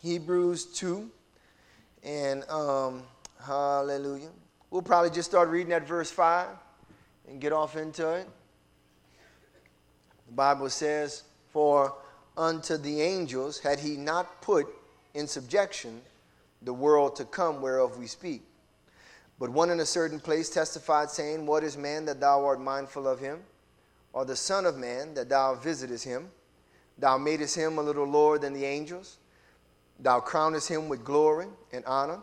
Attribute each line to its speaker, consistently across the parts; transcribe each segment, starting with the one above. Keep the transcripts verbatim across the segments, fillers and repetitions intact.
Speaker 1: Hebrews two, and um, hallelujah. We'll probably just start reading at verse five and get off into it. The Bible says, "For unto the angels had he not put in subjection the world to come whereof we speak. But one in a certain place testified, saying, What is man that thou art mindful of him? Or the son of man that thou visitest him? Thou madest him a little lower than the angels. Thou crownest him with glory and honor,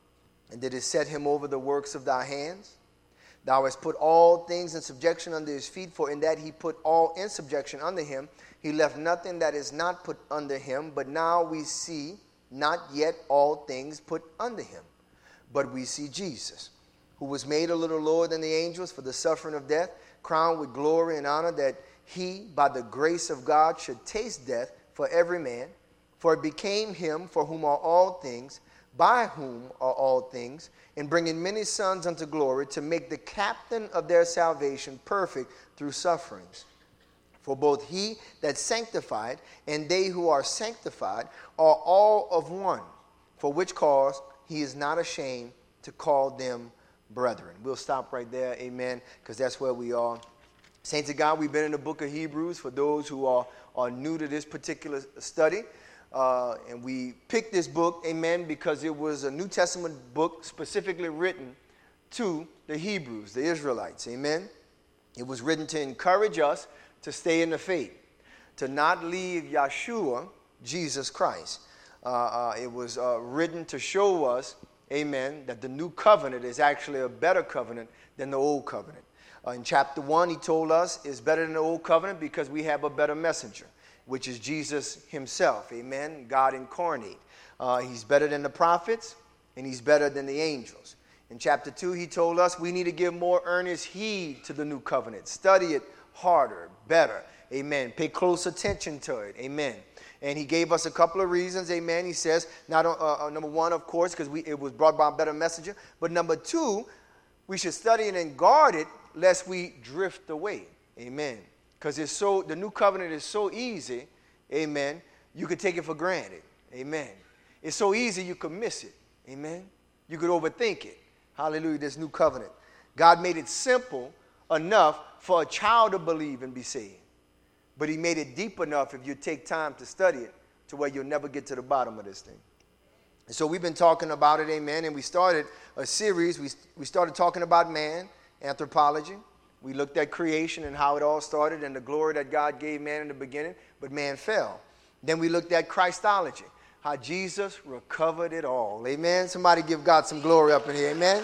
Speaker 1: and didst set him over the works of thy hands. Thou hast put all things in subjection under his feet, for in that he put all in subjection under him, he left nothing that is not put under him. But now we see not yet all things put under him. But we see Jesus, who was made a little lower than the angels for the suffering of death, crowned with glory and honor, that he, by the grace of God, should taste death for every man. For it became him for whom are all things, by whom are all things, in bringing many sons unto glory, to make the captain of their salvation perfect through sufferings. For both he that sanctified and they who are sanctified are all of one, for which cause he is not ashamed to call them brethren." We'll stop right there, amen, because that's where we are. Saints of God, we've been in the book of Hebrews for those who are, are new to this particular study. Uh, and we picked this book, amen, because it was a New Testament book specifically written to the Hebrews, the Israelites, amen. It was written to encourage us to stay in the faith, to not leave Yeshua, Jesus Christ. Uh, uh, it was uh, written to show us, amen, that the new covenant is actually a better covenant than the old covenant. Uh, in chapter one, he told us it's better than the old covenant because we have a better messenger, which is Jesus himself, amen, God incarnate. Uh, he's better than the prophets, and he's better than the angels. In chapter two, he told us we need to give more earnest heed to the new covenant. Study it harder, better, amen. Pay close attention to it, amen. And he gave us a couple of reasons, amen. He says, not uh, uh, number one, of course, because we it was brought by a better messenger. But number two, we should study it and guard it lest we drift away, amen. Because it's so the new covenant is so easy, amen. You could take it for granted, amen. It's so easy you could miss it, amen. You could overthink it. Hallelujah, this new covenant. God made it simple enough for a child to believe and be saved. But he made it deep enough if you take time to study it to where you'll never get to the bottom of this thing. And so we've been talking about it, amen, and we started a series. We, we started talking about man, anthropology. We looked at creation and how it all started and the glory that God gave man in the beginning, but man fell. Then we looked at Christology, how Jesus recovered it all. Amen. Somebody give God some glory up in here. Amen.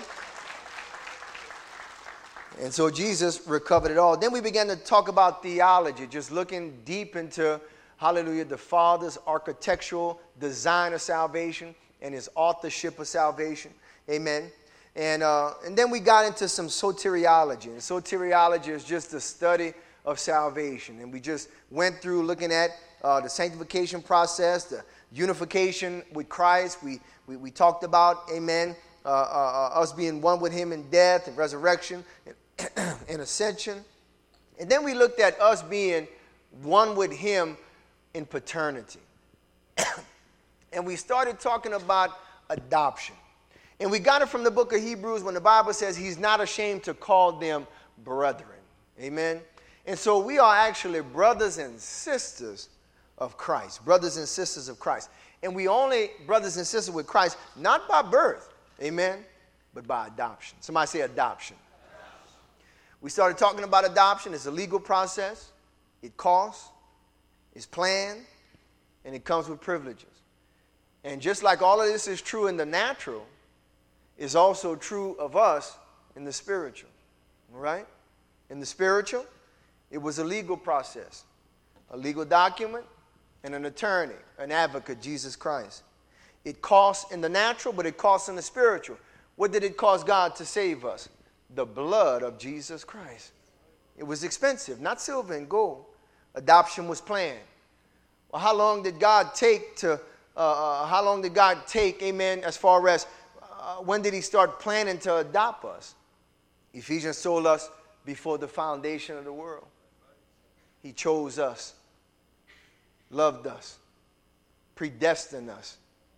Speaker 1: And so Jesus recovered it all. Then we began to talk about theology, just looking deep into, hallelujah, the Father's architectural design of salvation and his authorship of salvation. Amen. And, uh, and then we got into some soteriology. And soteriology is just the study of salvation. And we just went through looking at uh, the sanctification process, the unification with Christ. We, we, we talked about, amen, uh, uh, us being one with him in death and resurrection and, and ascension. And then we looked at us being one with him in paternity. And we started talking about adoption. And we got it from the book of Hebrews when the Bible says he's not ashamed to call them brethren. Amen. And so we are actually brothers and sisters of Christ. Brothers and sisters of Christ. And we only brothers and sisters with Christ, not by birth. Amen. But by adoption. Somebody say adoption. We started talking about adoption. It's a legal process. It costs. It's planned. And it comes with privileges. And just like all of this is true in the natural, is also true of us in the spiritual, all right? In the spiritual, it was a legal process, a legal document, and an attorney, an advocate, Jesus Christ. It costs in the natural, but it costs in the spiritual. What did it cost God to save us? The blood of Jesus Christ. It was expensive, not silver and gold. Adoption was planned. Well, how long did God take to, uh, uh, how long did God take, amen, as far as Uh, when did he start planning to adopt us? Ephesians told us before the foundation of the world. He chose us, loved us, predestined us,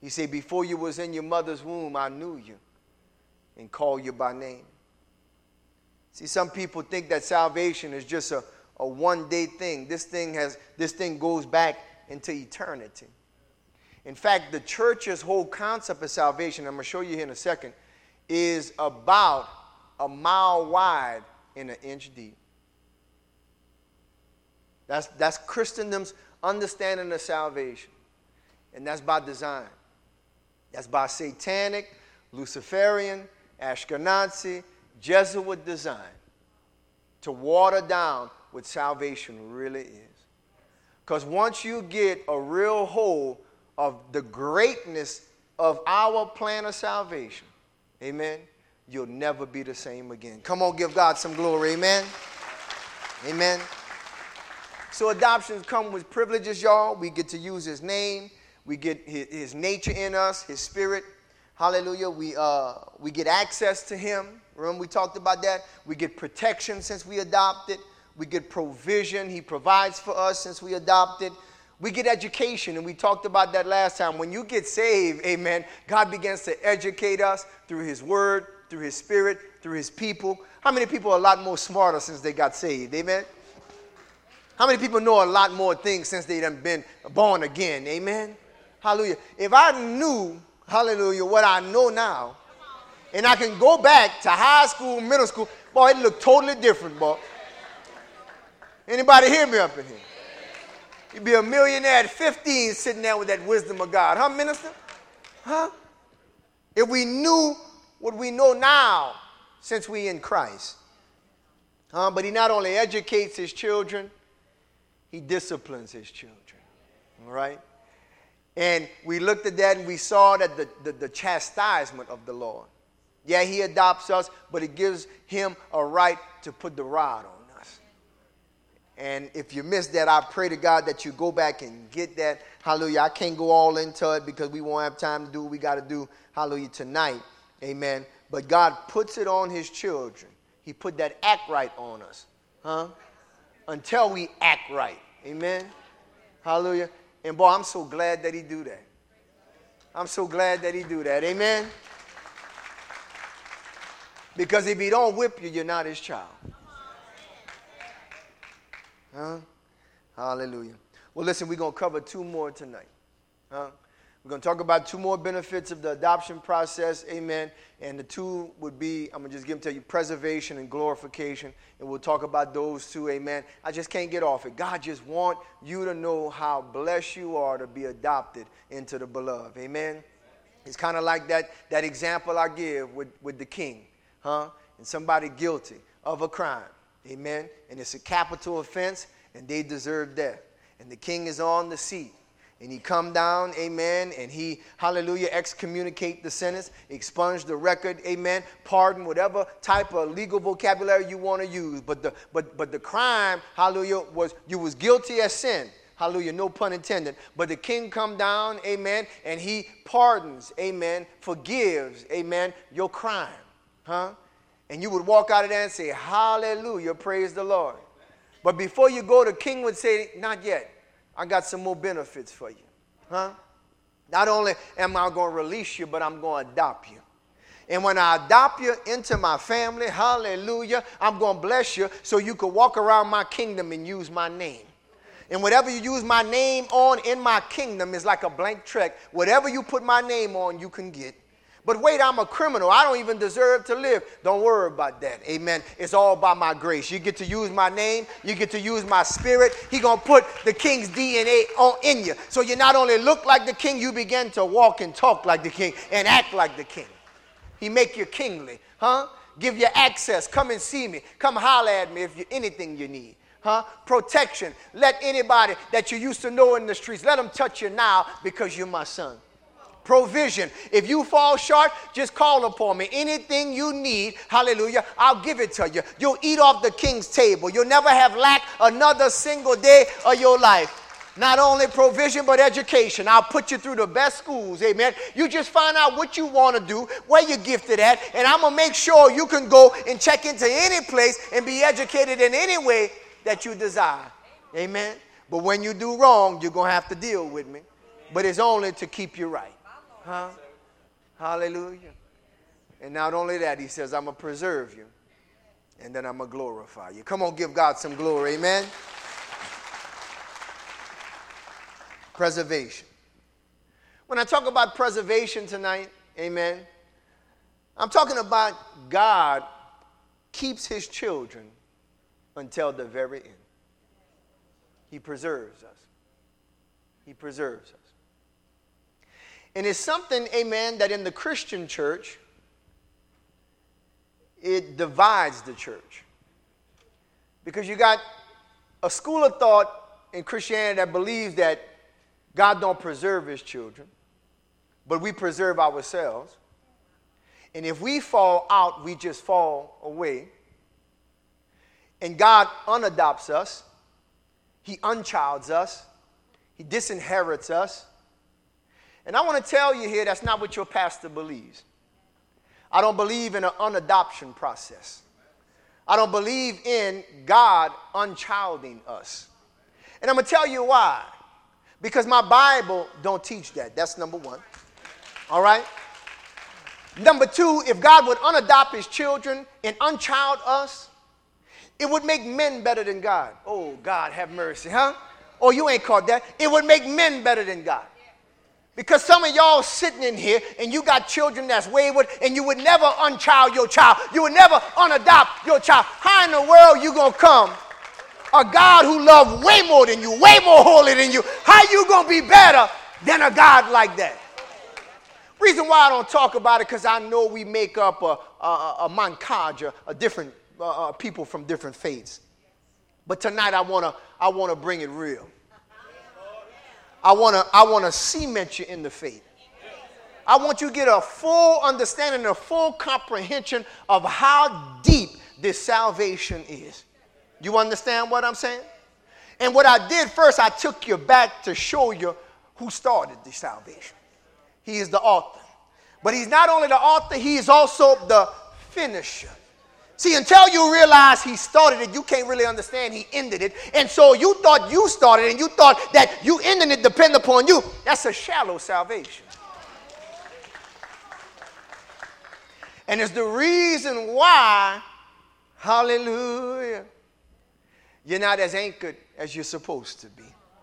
Speaker 1: He said, before you was in your mother's womb, I knew you and called you by name. See, some people think that salvation is just a, a one-day thing. This thing has, this thing goes back into eternity. In fact, the church's whole concept of salvation, I'm going to show you here in a second, is about a mile wide and an inch deep. That's, that's Christendom's understanding of salvation. And that's by design. That's by satanic, Luciferian, Ashkenazi, Jesuit design to water down what salvation really is. Because once you get a real hold of the greatness of our plan of salvation, amen, you'll never be the same again. Come on, give God some glory, amen. Amen. So adoptions come with privileges, y'all. We get to use his name. We get his, his nature in us, his spirit. Hallelujah. We, uh, we get access to him. Remember we talked about that? We get protection since we adopted. We get provision. He provides for us since we adopted. We get education, and we talked about that last time. When you get saved, amen, God begins to educate us through his word, through his spirit, through his people. How many people are a lot more smarter since they got saved? Amen? How many people know a lot more things since they done been born again? Amen? Hallelujah. If I knew, hallelujah, what I know now, and I can go back to high school, middle school, boy, it look totally different, boy. Anybody hear me up in here? You'd be a millionaire at fifteen sitting there with that wisdom of God. Huh, minister? Huh? If we knew what we know now since we in Christ. Huh? But he not only educates his children, he disciplines his children. All right? And we looked at that and we saw that the, the, the chastisement of the Lord. Yeah, he adopts us, but it gives him a right to put the rod on. And if you missed that, I pray to God that you go back and get that. Hallelujah. I can't go all into it because we won't have time to do what we got to do. Hallelujah. Tonight. Amen. But God puts it on his children. He put that act right on us. Huh? Until we act right. Amen. Hallelujah. And boy, I'm so glad that he do that. I'm so glad that he do that. Amen. Because if he don't whip you, you're not his child. Huh? Hallelujah. Well, listen, we're going to cover two more tonight. Huh? We're going to talk about two more benefits of the adoption process. Amen. And the two would be, I'm going to just give them to you, preservation and glorification. And we'll talk about those two. Amen. I just can't get off it. God just want you to know how blessed you are to be adopted into the beloved. Amen. It's kind of like that, that example I give with, with the king. Huh? And somebody guilty of a crime. Amen. And it's a capital offense, and they deserve death. And the king is on the seat. And he come down, amen, and he, hallelujah, excommunicate the sentence, expunge the record, amen, pardon, whatever type of legal vocabulary you want to use. But the but but the crime, hallelujah, was you was guilty as sin. Hallelujah, no pun intended. But the king come down, amen, and he pardons, amen, forgives, amen, your crime. Huh? And you would walk out of there and say, hallelujah, praise the Lord. But before you go, the king would say, not yet. I got some more benefits for you. Huh? Not only am I going to release you, but I'm going to adopt you. And when I adopt you into my family, hallelujah, I'm going to bless you so you can walk around my kingdom and use my name. And whatever you use my name on in my kingdom is like a blank check. Whatever you put my name on, you can get. But wait, I'm a criminal. I don't even deserve to live. Don't worry about that. Amen. It's all by my grace. You get to use my name. You get to use my spirit. He's going to put the king's D N A on, in you. So you not only look like the king, you begin to walk and talk like the king and act like the king. He make you kingly. Huh? Give you access. Come and see me. Come holler at me if you anything you need. Huh? Protection. Let anybody that you used to know in the streets, let them touch you now because you're my son. Provision. If you fall short, just call upon me. Anything you need, hallelujah, I'll give it to you. You'll eat off the king's table. You'll never have lack another single day of your life. Not only provision, but education. I'll put you through the best schools, amen. You just find out what you want to do, where you're gifted at, and I'm going to make sure you can go and check into any place and be educated in any way that you desire. Amen. But when you do wrong, you're going to have to deal with me. But it's only to keep you right. Huh? Hallelujah. And not only that, he says, I'm going to preserve you. And then I'm going to glorify you. Come on, give God some glory. Amen. Preservation. When I talk about preservation tonight, amen, I'm talking about God keeps his children until the very end. He preserves us. He preserves us. And it's something, amen, that in the Christian church, it divides the church. Because you got a school of thought in Christianity that believes that God don't preserve his children, but we preserve ourselves. And if we fall out, we just fall away. And God unadopts us. He unchilds us. He disinherits us. And I want to tell you here, that's not what your pastor believes. I don't believe in an unadoption process. I don't believe in God unchilding us. And I'm going to tell you why. Because my Bible don't teach that. That's number one. All right? Number two, if God would unadopt his children and unchild us, it would make men better than God. Oh, God, have mercy, huh? Oh, you ain't caught that. It would make men better than God. Because some of y'all sitting in here and you got children that's wayward and you would never unchild your child. You would never unadopt your child. How in the world you going to come? A God who loves way more than you, way more holy than you. How you going to be better than a God like that? Reason why I don't talk about it because I know we make up a, a, a mancage, a different uh, people from different faiths. But tonight I want to I want to bring it real. I want to I want to cement you in the faith. I want you to get a full understanding, a full comprehension of how deep this salvation is. You understand what I'm saying? And what I did first, I took you back to show you who started the salvation. He is the author. But he's not only the author, he is also the finisher. See, until you realize he started it, you can't really understand he ended it. And so you thought you started and you thought that you ending it depend upon you. That's a shallow salvation. And it's the reason why, hallelujah, you're not as anchored as you're supposed to be.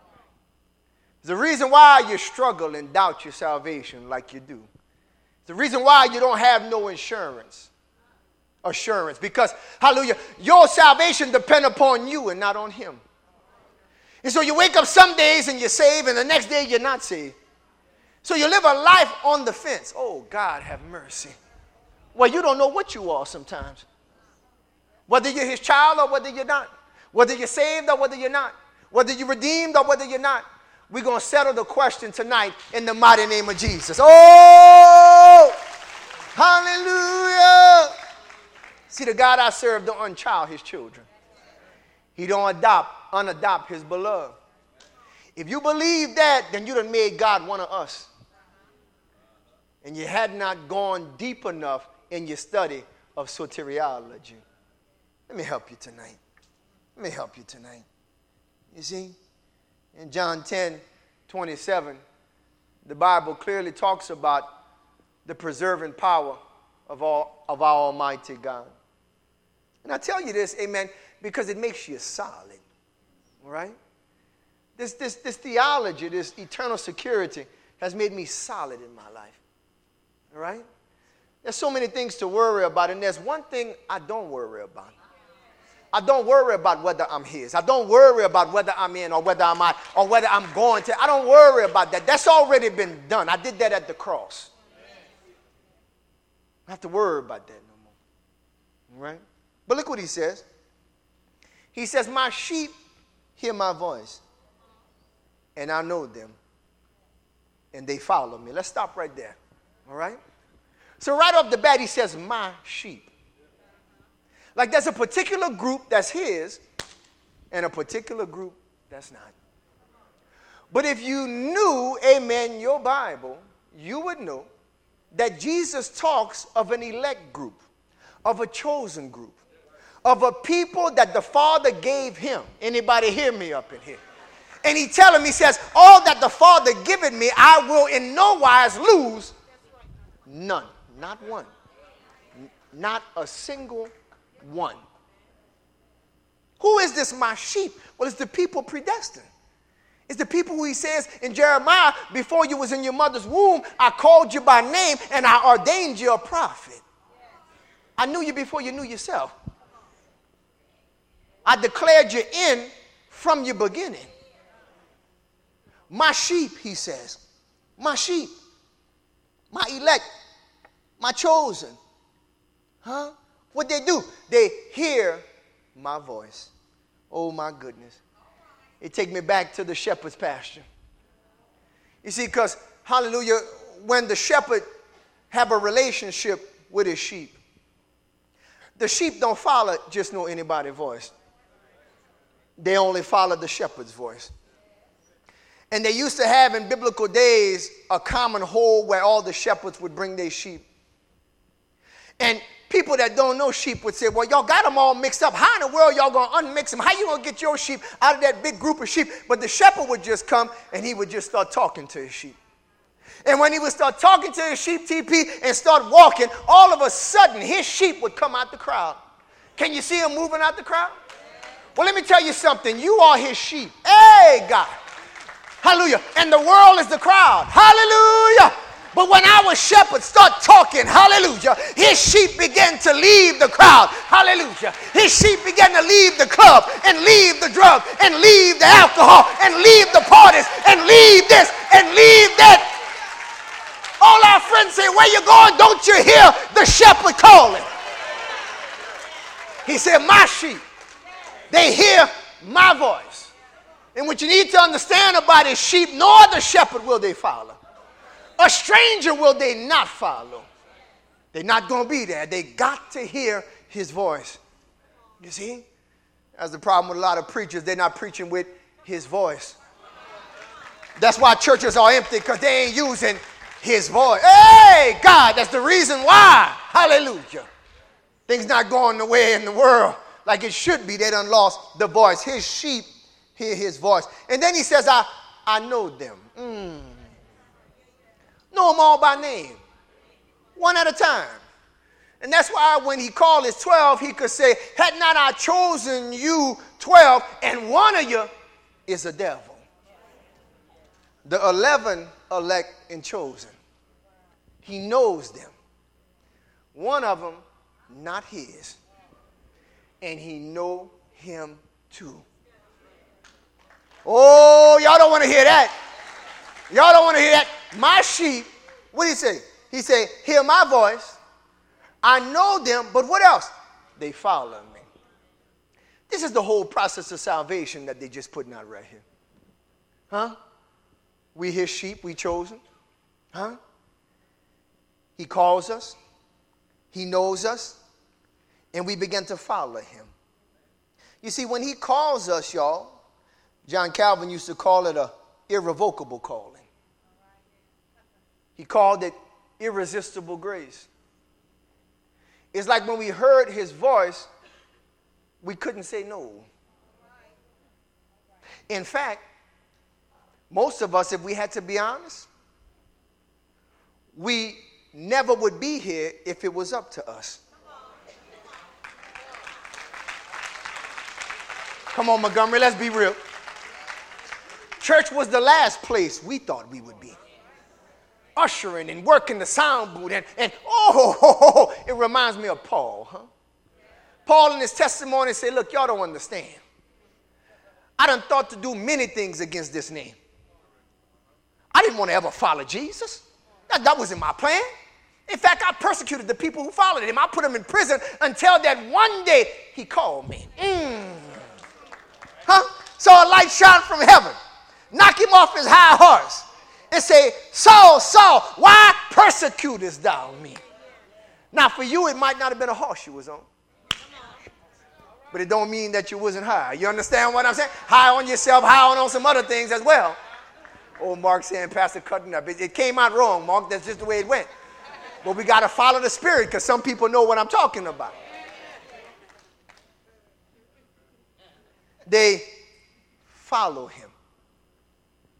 Speaker 1: It's the reason why you struggle and doubt your salvation like you do. It's the reason why you don't have no insurance. Assurance. Because, hallelujah, your salvation depends upon you and not on him. And so you wake up some days and you're saved and the next day you're not saved. So you live a life on the fence. Oh, God, have mercy. Well, you don't know what you are sometimes. Whether you're his child or whether you're not. Whether you're saved or whether you're not. Whether you're redeemed or whether you're not. We're going to settle the question tonight in the mighty name of Jesus. Oh, hallelujah. See, the God I serve don't unchild his children. He don't adopt, unadopt his beloved. If you believe that, then you done made God one of us. And you had not gone deep enough in your study of soteriology. Let me help you tonight. Let me help you tonight. You see, in John ten twenty-seven, the Bible clearly talks about the preserving power of, all, of our Almighty God. And I tell you this, amen, because it makes you solid, all right? This, this, this theology, this eternal security has made me solid in my life, all right? There's so many things to worry about, and there's one thing I don't worry about. I don't worry about whether I'm his. I don't worry about whether I'm in or whether I'm out or whether I'm going to. I don't worry about that. That's already been done. I did that at the cross. I don't have to worry about that no more, all right? But look what he says. He says, my sheep hear my voice, and I know them, and they follow me. Let's stop right there, all right? So right off the bat, he says, my sheep. Like there's a particular group that's his, and a particular group that's not. But if you knew, amen, your Bible, you would know that Jesus talks of an elect group, of a chosen group, of a people that the Father gave him. Anybody hear me up in here? And he telling me, he says, all that the Father given me, I will in no wise lose. None. Not one. Not a single one. Who is this, my sheep? Well, it's the people predestined. It's the people who he says in Jeremiah, before you was in your mother's womb, I called you by name and I ordained you a prophet. I knew you before you knew yourself. I declared you in from your beginning. My sheep, he says, my sheep, my elect, my chosen. Huh? What they do? They hear my voice. Oh my goodness. It take me back to the shepherd's pasture. You see, because, hallelujah, when the shepherd have a relationship with his sheep, the sheep don't follow just know anybody's voice. They only follow the shepherd's voice. And they used to have in biblical days a common hole where all the shepherds would bring their sheep. And people that don't know sheep would say, well, y'all got them all mixed up. How in the world y'all going to unmix them? How you going to get your sheep out of that big group of sheep? But the shepherd would just come and he would just start talking to his sheep. And when he would start talking to his sheep, T P, and start walking, all of a sudden his sheep would come out the crowd. Can you see him moving out the crowd? Well, let me tell you something. You are his sheep. Hey, God. Hallelujah. And the world is the crowd. Hallelujah. But when our shepherds start talking, hallelujah, his sheep begin to leave the crowd. Hallelujah. His sheep begin to leave the club and leave the drug and leave the alcohol and leave the parties and leave this and leave that. All our friends say, where you going? Don't you hear the shepherd calling? He said, my sheep, they hear my voice. And what you need to understand about his sheep, nor the shepherd will they follow. A stranger will they not follow. They're not going to be there. They got to hear his voice. You see? That's the problem with a lot of preachers. They're not preaching with his voice. That's why churches are empty, because they ain't using his voice. Hey, God, that's the reason why. Hallelujah. Things not going the way in the world like it should be. They done lost the voice. His sheep hear his voice. And then he says, I, I know them. Mm. Know them all by name. One at a time. And that's why when he called his twelve, he could say, had not I chosen you twelve, and one of you is a devil. The eleven elect and chosen. He knows them. One of them, not his. And he know him too. Oh, y'all don't want to hear that. Y'all don't want to hear that. My sheep, what did he say? He said, hear my voice. I know them, but what else? They follow me. This is the whole process of salvation that they just putting out right here. Huh? We his sheep, we chosen. Huh? He calls us. He knows us. And we begin to follow him. You see, when he calls us, y'all, John Calvin used to call it a irrevocable calling. He called it irresistible grace. It's like when we heard his voice, we couldn't say no. In fact, most of us, if we had to be honest, we never would be here if it was up to us. Come on, Montgomery, let's be real. Church was the last place we thought we would be. Ushering and working the sound booth. And, and oh, oh, oh, oh, it reminds me of Paul. Huh? Paul in his testimony said, look, y'all don't understand. I done thought to do many things against this name. I didn't want to ever follow Jesus. That, that wasn't my plan. In fact, I persecuted the people who followed him. I put them in prison until that one day he called me. Mm. Huh? Saw a light shine from heaven. Knock him off his high horse. And say, Saul, Saul, why persecutest thou me? Now, for you, it might not have been a horse you was on. But it don't mean that you wasn't high. You understand what I'm saying? High on yourself, high on, on some other things as well. Oh, Mark saying, Pastor, cutting up. It, it came out wrong, Mark. That's just the way it went. But we got to follow the Spirit, because some people know what I'm talking about. They follow him.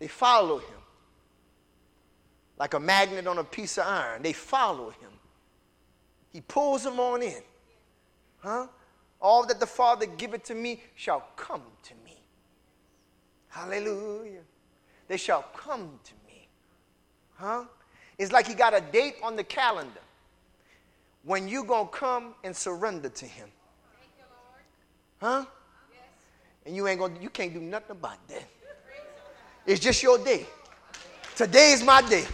Speaker 1: They follow him. Like a magnet on a piece of iron. They follow him. He pulls them on in. Huh? All that the Father giveth to me shall come to me. Hallelujah. They shall come to me. Huh? It's like he got a date on the calendar when you going to come and surrender to him. Huh? And you ain't going to, you can't do nothing about that. It's just your day. Today is my day.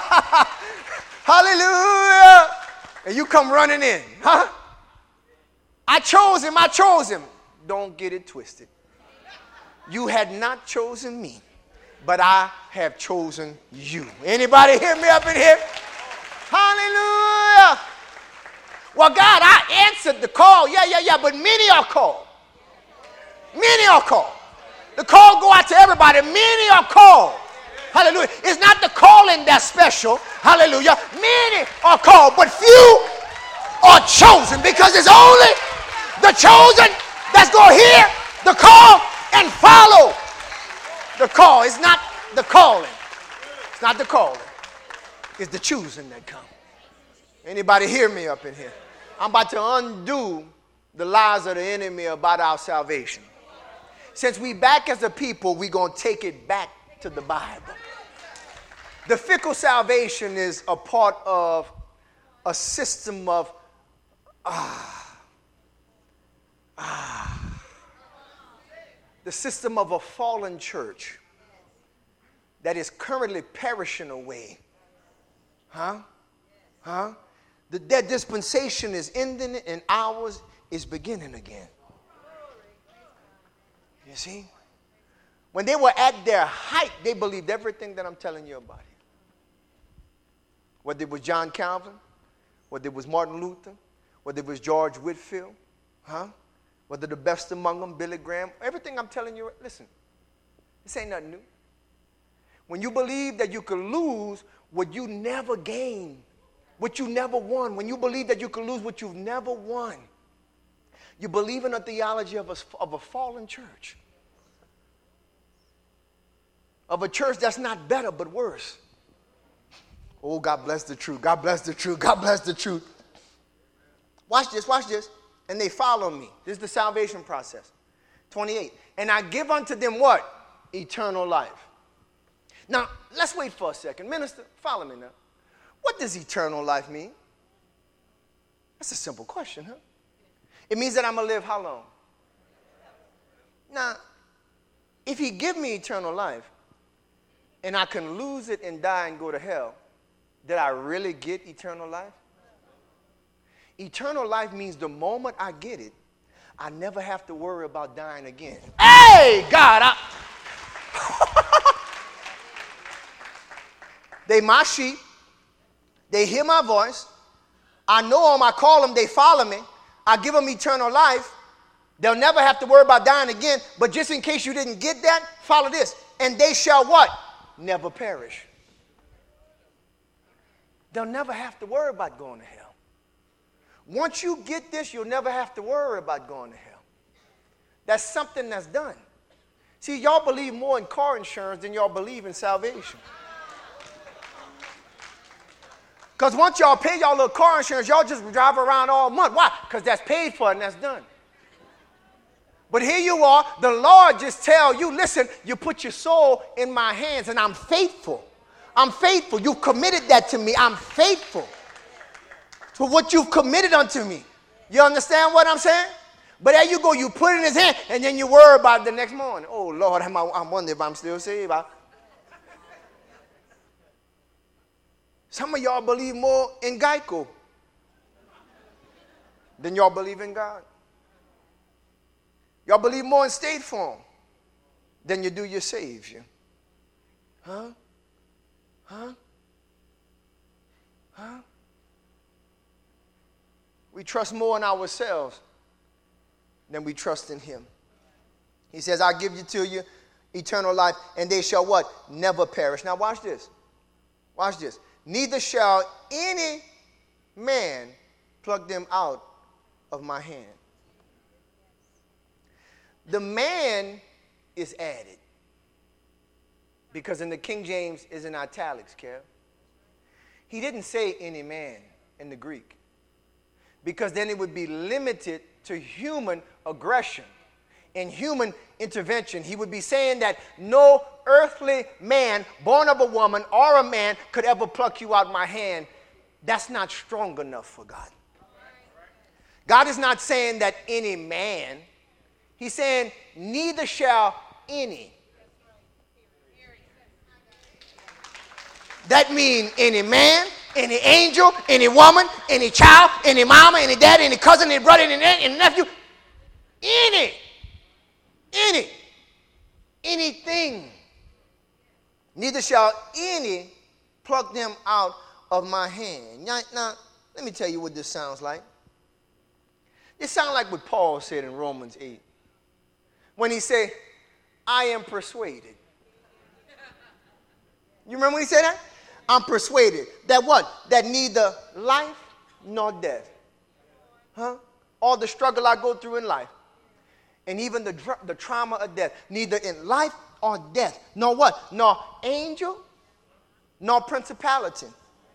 Speaker 1: Hallelujah. And you come running in. Huh? I chose him. I chose him. Don't get it twisted. You had not chosen me, but I have chosen you. Anybody hear me up in here? Hallelujah. Well, God, I answered the call. Yeah, yeah, yeah, but many are called. Many are called. The call go out to everybody. Many are called. Hallelujah. It's not the calling that's special. Hallelujah. Many are called, but few are chosen, because it's only the chosen that's going to hear the call and follow the call. It's not the calling. It's not the calling. It's the choosing that comes. Anybody hear me up in here? I'm about to undo the lies of the enemy about our salvation. Since we back as a people, we're going to take it back to the Bible. The fickle salvation is a part of a system of ah, ah, the system of a fallen church that is currently perishing away. Huh? Huh? The, their dispensation is ending and ours is beginning again. You see? When they were at their height, they believed everything that I'm telling you about here. Whether it was John Calvin, whether it was Martin Luther, whether it was George Whitefield, huh? Whether the best among them, Billy Graham, everything I'm telling you, listen, this ain't nothing new. When you believe that you could lose what you never gained, what you never won, when you believe that you could lose what you've never won, you believe in a theology of a, of a fallen church. Of a church that's not better but worse. Oh, God bless the truth. God bless the truth. God bless the truth. Watch this, watch this. And they follow me. This is the salvation process. twenty-eight. And I give unto them what? Eternal life. Now, let's wait for a second. Minister, follow me now. What does eternal life mean? That's a simple question, huh? It means that I'm going to live how long? Now, if he give me eternal life, and I can lose it and die and go to hell, did I really get eternal life? Eternal life means the moment I get it, I never have to worry about dying again. Hey, God! I... They my sheep. They hear my voice. I know them. I call them. They follow me. I give them eternal life. They'll never have to worry about dying again. But just in case you didn't get that, follow this. And they shall what? Never perish. They'll never have to worry about going to hell. Once you get this, you'll never have to worry about going to hell. That's something that's done. See, y'all believe more in car insurance than y'all believe in salvation. Because once y'all pay y'all little car insurance, y'all just drive around all month. Why? Because that's paid for and that's done. But here you are, the Lord just tell you, listen, you put your soul in my hands and I'm faithful. I'm faithful. You've committed that to me. I'm faithful to what you've committed unto me. You understand what I'm saying? But there you go, you put it in his hand and then you worry about it the next morning. Oh, Lord, I'm, I'm wondering if I'm still saved. I, Some of y'all believe more in Geico than y'all believe in God. Y'all believe more in State Farm than you do your Savior. Huh? Huh? Huh? We trust more in ourselves than we trust in him. He says, I give you to you eternal life, and they shall what? Never perish. Now watch this. Watch this. Neither shall any man pluck them out of my hand. The man is added Because in the King James is in italics, Kev. He didn't say any man in the Greek. Because then it would be limited to human aggression and human intervention. He would be saying that no earthly man born of a woman or a man could ever pluck you out my hand. That's not strong enough for God. God is not saying that any man. He's saying neither shall any. That means any man, any angel, any woman, any child, any mama, any daddy, any cousin, any brother, any aunt, any nephew. Any. Any. Anything. Neither shall any pluck them out of my hand. Now, now, let me tell you what this sounds like. It sounds like what Paul said in Romans eight. When he said, I am persuaded. You remember when he said that? I'm persuaded that what? That neither life nor death. Huh? All the struggle I go through in life. And even the, the trauma of death. Neither in life or death. Nor what? Nor angel, nor principality.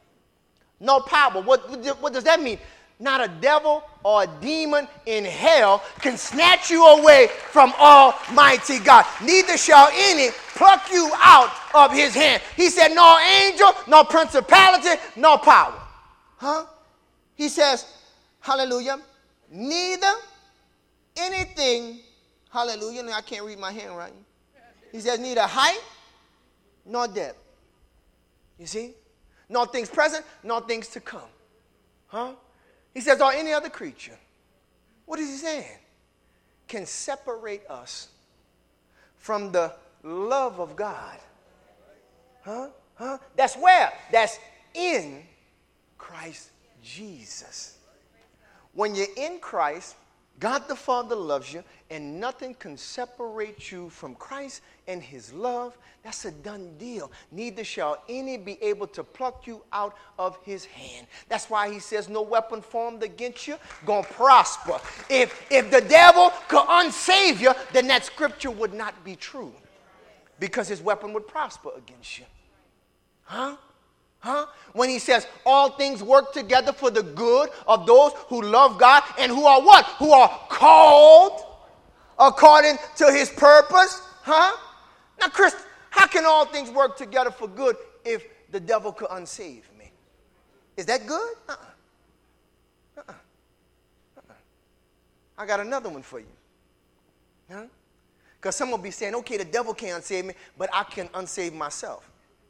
Speaker 1: No power. What, what does that mean? Not a devil or a demon in hell can snatch you away from Almighty God. Neither shall any pluck you out of his hand. He said, no angel, no principality, no power. Huh? He says, hallelujah, neither anything, hallelujah, I can't read my handwriting. He says, neither height nor depth. You see? Nor things present, nor things to come. Huh? He says, or any other creature. What is he saying? Can separate us from the love of God. Huh? Huh? That's where? That's in Christ Jesus. When you're in Christ, God the Father loves you, and nothing can separate you from Christ and his love. That's a done deal. Neither shall any be able to pluck you out of his hand. That's why he says no weapon formed against you gonna prosper. If, if the devil could unsave you, then that scripture would not be true. Because his weapon would prosper against you. Huh? Huh? When he says all things work together for the good of those who love God and who are what? Who are called according to his purpose. Huh? Now, Chris, how can all things work together for good if the devil could unsave me? Is that good? Uh-uh. Uh-uh. Uh-uh. I got another one for you. Huh? Because some will be saying, okay, the devil can't unsave me, but I can unsave myself.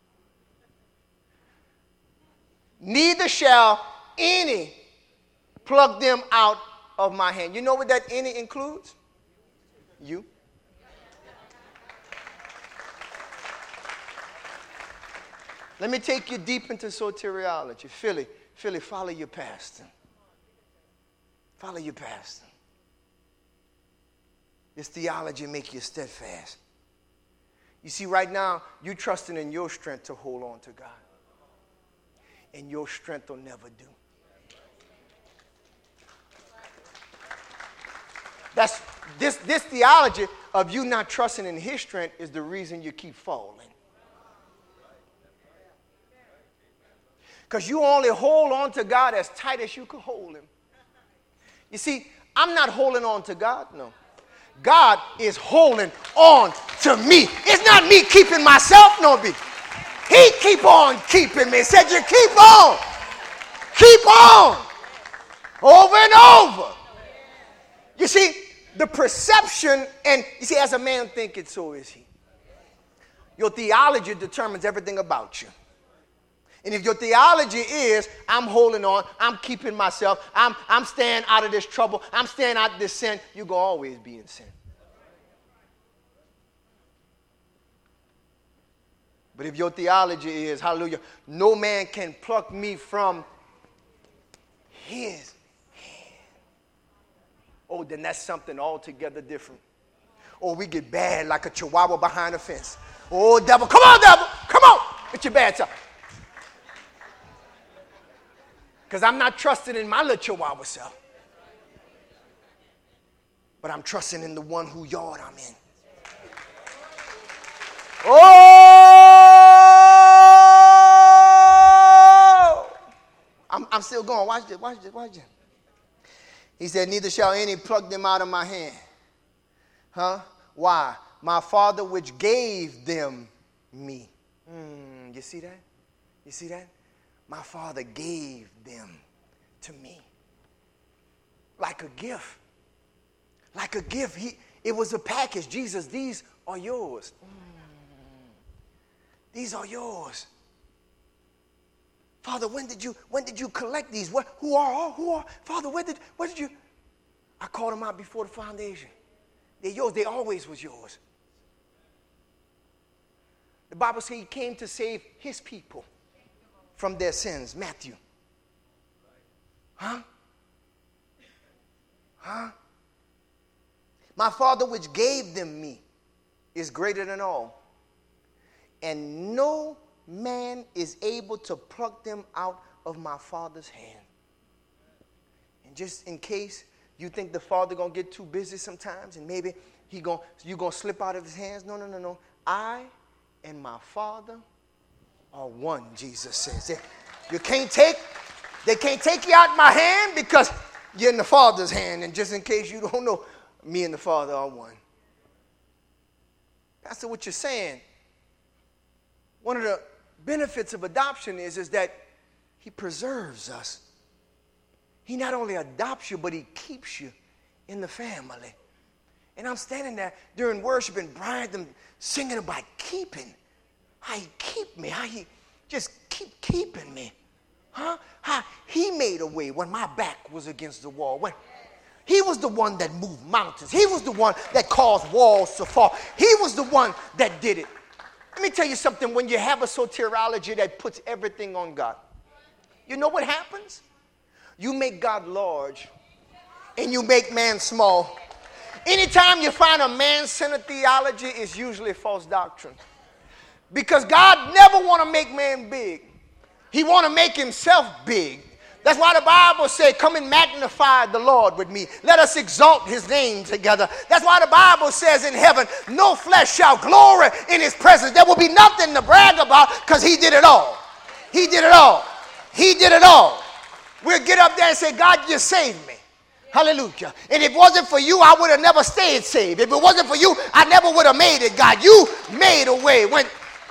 Speaker 1: Neither shall any pluck them out of my hand. You know what that any includes? You. Let me take you deep into soteriology. Philly, Philly, follow your pastor. Follow your pastor. This theology make you steadfast. You see, right now, you're trusting in your strength to hold on to God. And your strength will never do. That's this, this theology of you not trusting in his strength is the reason you keep falling. Because you only hold on to God as tight as you could hold him. You see, I'm not holding on to God, no. God is holding on to me. It's not me keeping myself, no be. He keep on keeping me. He said, you keep on. Keep on. Over and over. You see, the perception, and you see, as a man thinketh, so is he. Your theology determines everything about you. And if your theology is, I'm holding on, I'm keeping myself, I'm, I'm staying out of this trouble, I'm staying out of this sin, you're going to always be in sin. But if your theology is, hallelujah, no man can pluck me from his hand. Oh, then that's something altogether different. Or we get bad like a chihuahua behind a fence. Oh, devil, come on, devil, come on, it's your bad self. Because I'm not trusting in my little chihuahua self. But I'm trusting in the one who yard I'm in. Oh! I'm still going. Watch this, watch this, watch this. He said, neither shall any pluck them out of my hand. Huh? Why? My Father which gave them me. Mm, you see that? You see that? My Father gave them to me. Like a gift. Like a gift. He, it was a package. Jesus, these are yours. Mm. These are yours. Father, when did you when did you collect these? What, who are who are? Father, where did where did you? I called them out before the foundation. They're yours. They always was yours. The Bible says he came to save his people from their sins. Matthew. Huh? Huh? My Father which gave them me is greater than all. And no man is able to pluck them out of my Father's hand. And just in case you think the Father going to get too busy sometimes and maybe he gonna, you're going to slip out of his hands. No, no, no, no. I and my Father are one, Jesus says. You can't take, they can't take you out of my hand because you're in the Father's hand. And just in case you don't know, me and the Father are one. That's what you're saying. One of the benefits of adoption is, is that he preserves us. He not only adopts you, but he keeps you in the family. And I'm standing there during worship and Brian them singing about keeping. How he keep me. How he just keep keeping me. Huh? How he made a way when my back was against the wall. When he was the one that moved mountains. He was the one that caused walls to fall. He was the one that did it. Let me tell you something. When you have a soteriology that puts everything on God, you know what happens? You make God large and you make man small. Anytime you find a man-centered theology, it's usually false doctrine. Because God never want to make man big. He want to make himself big. That's why the Bible says, come and magnify the Lord with me. Let us exalt his name together. That's why the Bible says in heaven, no flesh shall glory in his presence. There will be nothing to brag about because he did it all. He did it all. He did it all. We'll get up there and say, God, you saved me. Hallelujah. And if it wasn't for you, I would have never stayed saved. If it wasn't for you, I never would have made it, God. You made a way. When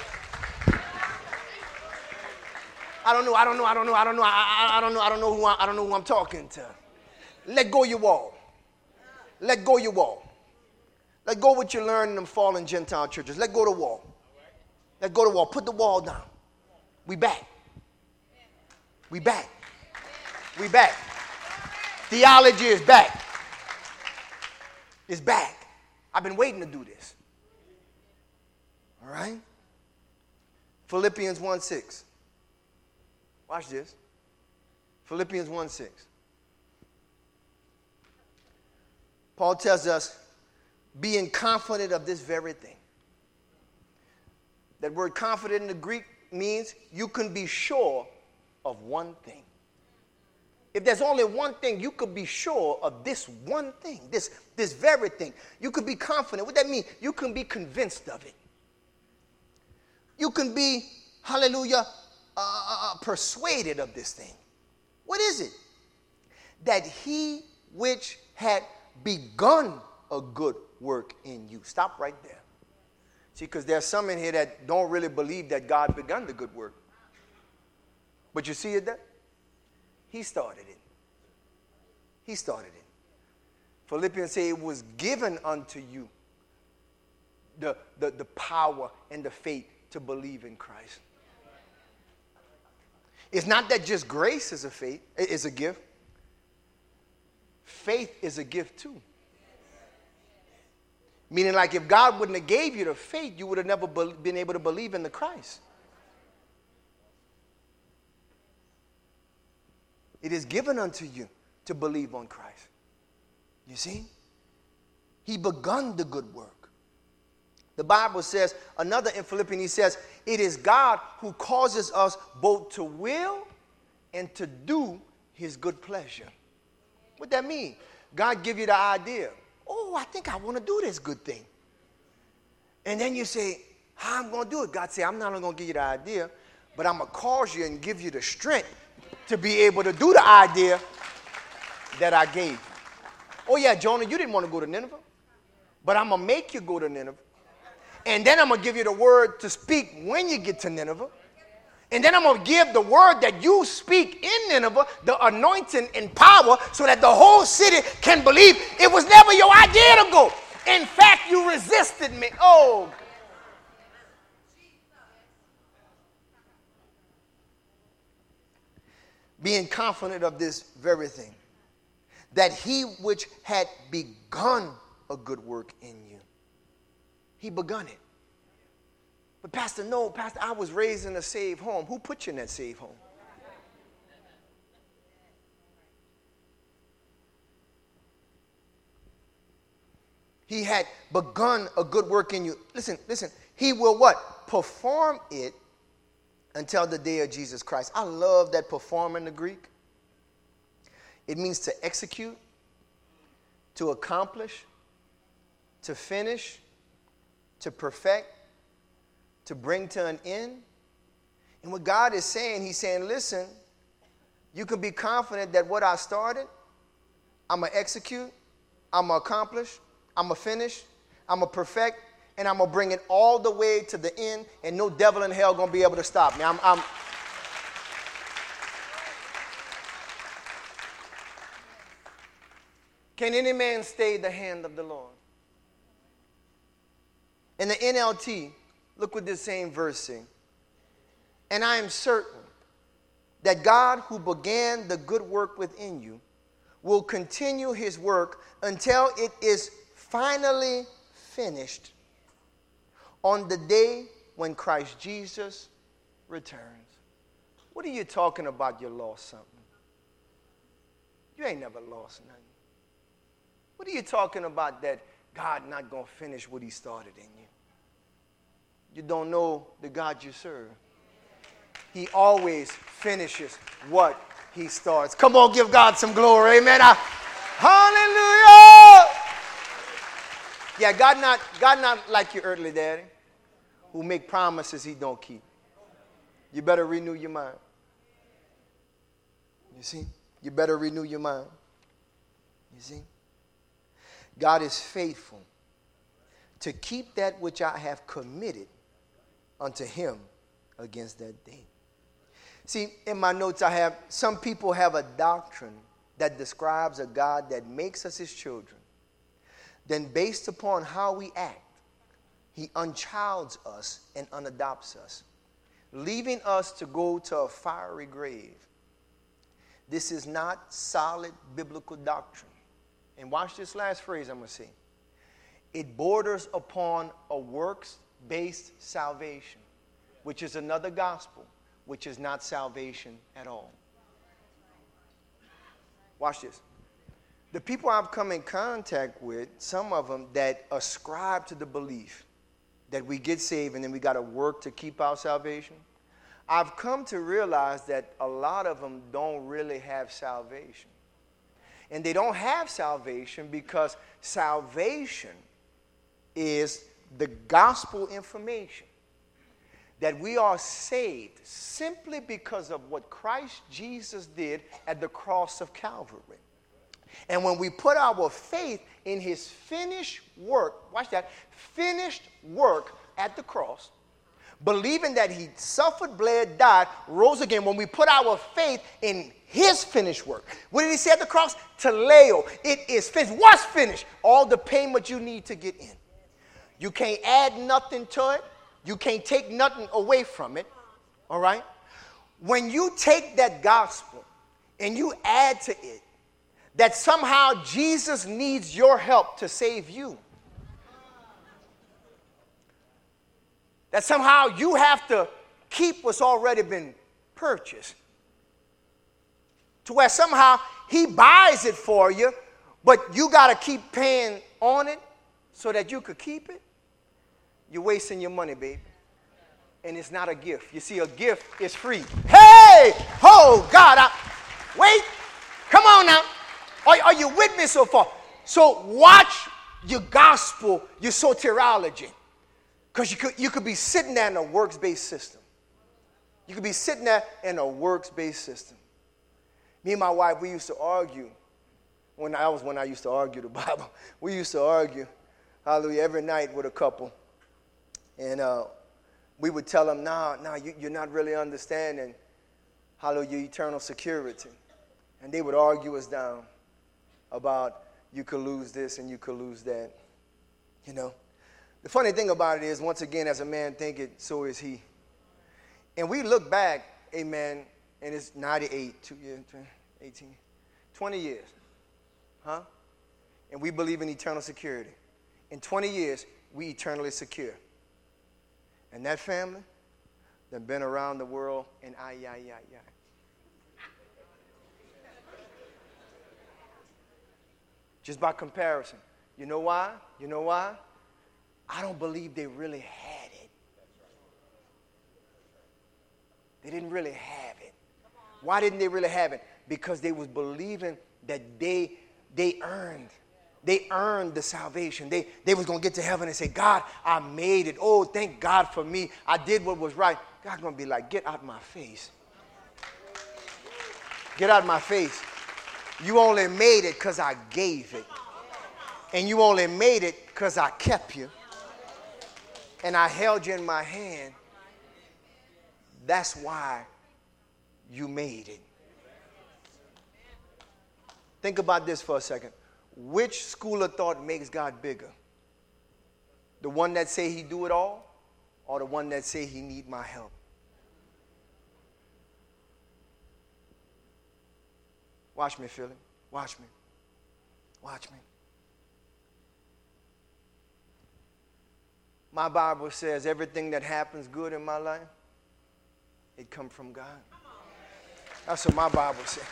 Speaker 1: I don't know, I don't know, I don't know, I don't know, I, I, I don't know, I don't know who I, I don't know who I'm talking to. Let go your wall. Let go your wall. Let go what you learned in them fallen Gentile churches. Let go the wall. Let go the wall. Put the wall down. We back. We back. We back. Theology is back. It's back. I've been waiting to do this. All right? Philippians one six. Watch this. Philippians one six. Paul tells us, being confident of this very thing. That word confident in the Greek means you can be sure of one thing. If there's only one thing, you could be sure of this one thing, this, this very thing. You could be confident. What that mean? You can be convinced of it. You can be, hallelujah, uh, persuaded of this thing. What is it? That he which had begun a good work in you. Stop right there. See, because there's some in here that don't really believe that God begun the good work. But you see it there? He started it. He started it. Philippians say it was given unto you the, the, the power and the faith to believe in Christ. It's not that just grace is a faith, is a gift. Faith is a gift too. Meaning, like, if God wouldn't have gave you the faith, you would have never be- been able to believe in the Christ. It is given unto you to believe on Christ. You see? He begun the good work. The Bible says, another in Philippians, he says, it is God who causes us both to will and to do his good pleasure. What that mean? God give you the idea. Oh, I think I want to do this good thing. And then you say, how I'm going to do it? God say, I'm not only going to give you the idea, but I'm going to cause you and give you the strength to be able to do the idea that I gave you. Oh yeah, Jonah, you didn't want to go to Nineveh, but I'm going to make you go to Nineveh. And then I'm going to give you the word to speak when you get to Nineveh. And then I'm going to give the word that you speak in Nineveh, the anointing and power, so that the whole city can believe it was never your idea to go. In fact, you resisted me. Oh. Being confident of this very thing, that he which had begun a good work in you, he begun it. But Pastor, no, Pastor, I was raised in a saved home. Who put you in that saved home? He had begun a good work in you. Listen, listen. He will what? Perform it until the day of Jesus Christ. I love that perform in the Greek. It means to execute, to accomplish, to finish, to perfect, to bring to an end. And what God is saying, he's saying, listen, you can be confident that what I started, I'm going to execute, I'm going to accomplish, I'm going to finish, I'm going to perfect, and I'm going to bring it all the way to the end, and no devil in hell going to be able to stop me. I'm, I'm Can any man stay the hand of the Lord? In the N L T, look what this same verse says. And I am certain that God who began the good work within you will continue his work until it is finally finished on the day when Christ Jesus returns. What are you talking about? You lost something. You ain't never lost nothing. What are you talking about that God not going to finish what he started in you? You don't know the God you serve. He always finishes what he starts. Come on, give God some glory. Amen. I, hallelujah. Yeah, God not, God not like your earthly daddy who make promises he don't keep. You better renew your mind. You see? You better renew your mind. You see? God is faithful to keep that which I have committed unto him against that day. See, in my notes I have, some people have a doctrine that describes a God that makes us his children. Then based upon how we act, he unchilds us and unadopts us, leaving us to go to a fiery grave. This is not solid biblical doctrine. And watch this last phrase I'm going to say. It borders upon a works-based salvation, which is another gospel, which is not salvation at all. Watch this. The people I've come in contact with, some of them that ascribe to the belief that we get saved and then we got to work to keep our salvation, I've come to realize that a lot of them don't really have salvation. And they don't have salvation because salvation is the gospel information that we are saved simply because of what Christ Jesus did at the cross of Calvary. And when we put our faith in his finished work, watch that, finished work at the cross, believing that he suffered, bled, died, rose again, when we put our faith in his finished work. What did he say at the cross? Teleo. It is finished. What's finished? All the payment you need to get in. You can't add nothing to it. You can't take nothing away from it. All right? When you take that gospel and you add to it that somehow Jesus needs your help to save you, that somehow you have to keep what's already been purchased, to where somehow he buys it for you, but you got to keep paying on it so that you could keep it, you're wasting your money, baby. And it's not a gift. You see, a gift is free. Hey! Oh, God. I, wait. Come on now. Are, are you with me so far? So watch your gospel, your soteriology. Because you could, you could be sitting there in a works-based system. You could be sitting there in a works-based system. Me and my wife, we used to argue. When I was when I used to argue the Bible. We used to argue, hallelujah, every night with a couple. And uh, we would tell them, nah, nah, you, you're not really understanding, hallelujah, eternal security. And they would argue us down about you could lose this and you could lose that. You know, the funny thing about it is, once again, as a man thinketh, so is he. And we look back, amen, and it's ninety-eight, two years, eighteen, twenty years. Huh? And we believe in eternal security. In twenty years, we eternally secure. And that family, they've been around the world and ay, ay, ay, ay. Just by comparison. You know why? You know why? I don't believe they really had it. They didn't really have it. Why didn't they really have it? Because they was believing that they they earned. They earned the salvation. They, they was going to get to heaven and say, God, I made it. Oh, thank God for me. I did what was right. God's going to be like, get out my face. Get out my face. You only made it because I gave it. And you only made it because I kept you. And I held you in my hand. That's why you made it. Think about this for a second. Which school of thought makes God bigger? The one that say he do it all, or the one that say he need my help? Watch me, Philip. Watch me. Watch me. My Bible says everything that happens good in my life, it come from God. That's what my Bible says.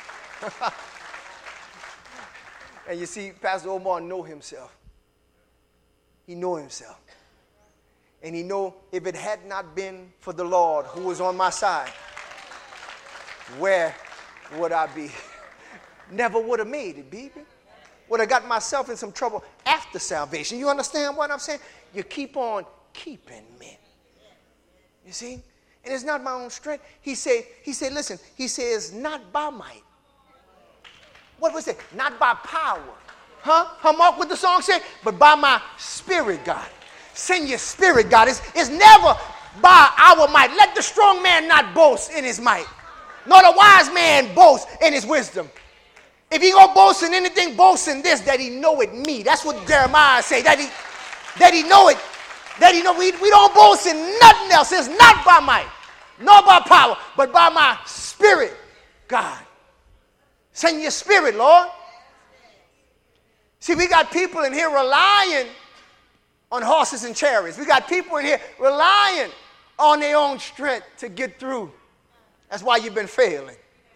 Speaker 1: And you see, Pastor Omar know himself. He know himself. And he know if it had not been for the Lord who was on my side, where would I be? Never would have made it, baby. Would have got myself in some trouble after salvation. You understand what I'm saying? You keep on keeping me. You see? And it's not my own strength. He said, he said, listen, he says, not by might. What was it? Not by power. Huh? Huh, Mark, what the song said? But by my spirit, God. Send your spirit, God. It's, it's never by our might. Let the strong man not boast in his might, nor the wise man boast in his wisdom. If he gonna boast in anything, boast in this, that he know it me. That's what Jeremiah say, that he that he know it, that he know we, we don't boast in nothing else. It's not by might, nor by power, but by my spirit, God. Send your spirit, Lord. See, we got people in here relying on horses and chariots. We got people in here relying on their own strength to get through. That's why you've been failing.